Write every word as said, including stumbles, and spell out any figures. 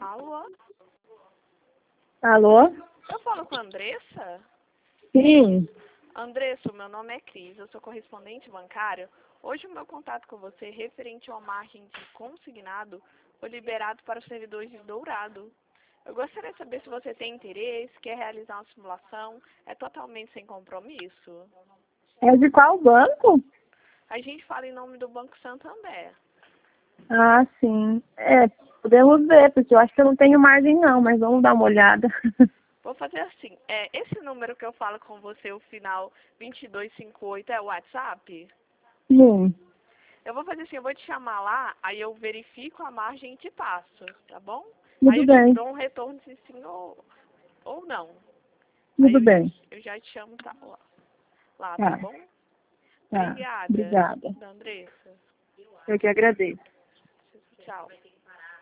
Alô? Alô? Eu falo com a Andressa? Sim. Andressa, meu nome é Cris, eu sou correspondente bancário. Hoje o meu contato com você é referente a uma margem de consignado foi liberado para os servidores de Dourado. Eu gostaria de saber se você tem interesse, quer realizar uma simulação, é totalmente sem compromisso. É de qual banco? A gente fala em nome do Banco Santander. Ah, sim. É, podemos ver, porque eu acho que eu não tenho margem não, mas vamos dar uma olhada. Vou fazer assim, é, esse número que eu falo com você, o final dois dois cinco oito, é o WhatsApp? Sim. Eu vou fazer assim, eu vou te chamar lá, aí eu verifico a margem e te passo, tá bom? Aí Tudo eu te bem, dou um retorno se sim ou, ou não. Aí tudo eu já, bem. eu já te chamo tá, lá, lá, tá Tá, bom? tá. Obrigada, Obrigada. da Andressa. Eu que agradeço. Tchau.